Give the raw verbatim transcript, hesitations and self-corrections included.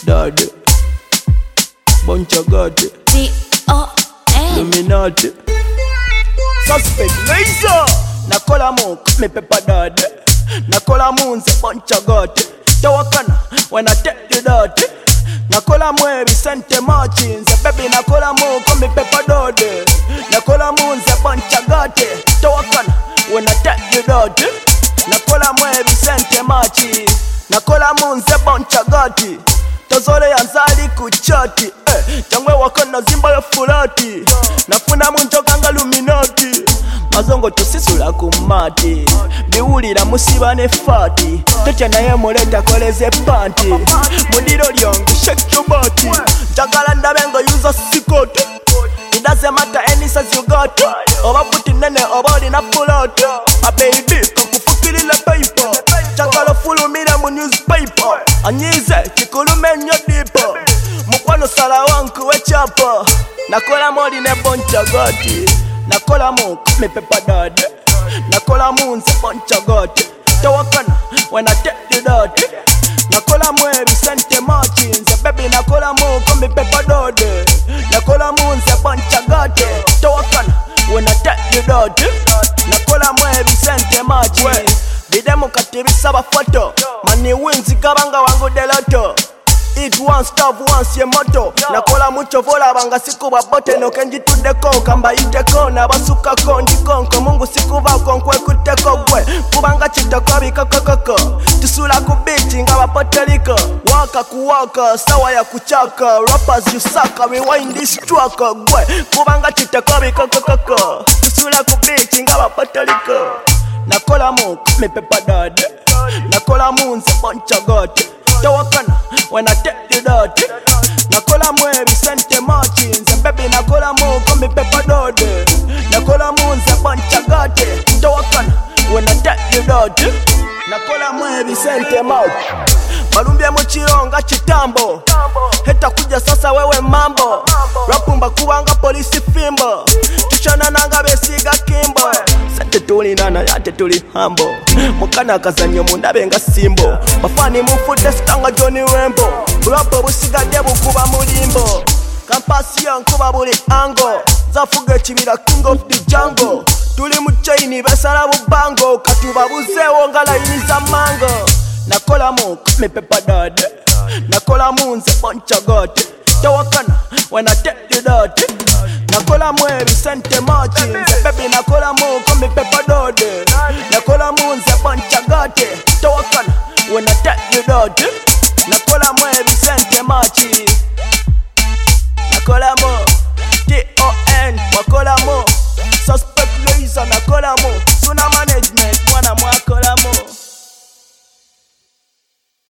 Dad, bunch of God, D O N Illuminati, Suspect Laser. Nakola monk, me pepper dad. Nakola moons, bunch of God. Tawakana, when I tell you that. Nakola mwe Vicente Martins, baby nakola monk, me pepper dad. Nakola moons, bunch of God. Tawakana, when I tell you that. Nakola mwe Vicente Martins. Nakola munze boncha gati tozole yanzali kuchati eh, changwe wakona zimba ya fulati nafuna munjoka nga luminati mazongo tusisula kumati biwulira musiba ne fati totya naye muleta koleze panti mudiro lyonge shake your body njagala ndabe nga yuza sikoti. It doesn't matter any size you got oba puti nene oba olina fulati a baby kakufukilile paper chakala fulumira mu newspaper anyize chikulumenyo dipo mukwano sala wanku wechapa nakola moli ne boncha gati nakola monk me pepper dad nakola munze boncha gati tawakana when I tell you that nakola mwe Vicente Martins baby nakola monk me pepper dad nakola munze boncha gati tawakana when I tell you that nakola mwe Vicente Martins bidemo katibisa bafoto mani wins kabanga wangu deloto eat one stop once ye moto nakola mucho vola banga siku babote no kenji tudeko kamba iteko na basuka kondi konko mungu siku ba konkwe kuteko gwe kubanga chitako bikokoko tusula kubichi nga bapoteliko waka kuwaka sawa ya kuchaka rappers you suck we wind this track gwe kubanga chitako bikokoko tusula kubichi nga bapoteliko nakola monk me pepper dad nakola munze boncha God tawakana when I tell you that nakola mwe Vicente Martins baby nakola monk me pepper dad nakola munze boncha God tawakana when I tell you that nakola mwe Vicente Martins balumbye mu kironga kitambo heta kuja sasa wewe mambo rapumba kubanga polisi fimbo tuchana nanga besiga kimbo sate tuli nana yate tuli hambo mukana kazanyo mundabe nga simbo bafani mufute stanga Johnny Rambo burapo busigadde bukuba mulimbo kampasi yankuba buli ango zafuge kibira king of the jungle tuli mu chaini besala bubango katuba buzewo nga line za mango nakola monk me pepper dad nakola munze boncha God tawakana when I tell you that nakola mwe Vicente Martins baby nakola monk me pepper dad nakola munze boncha God tawakana when I tell you that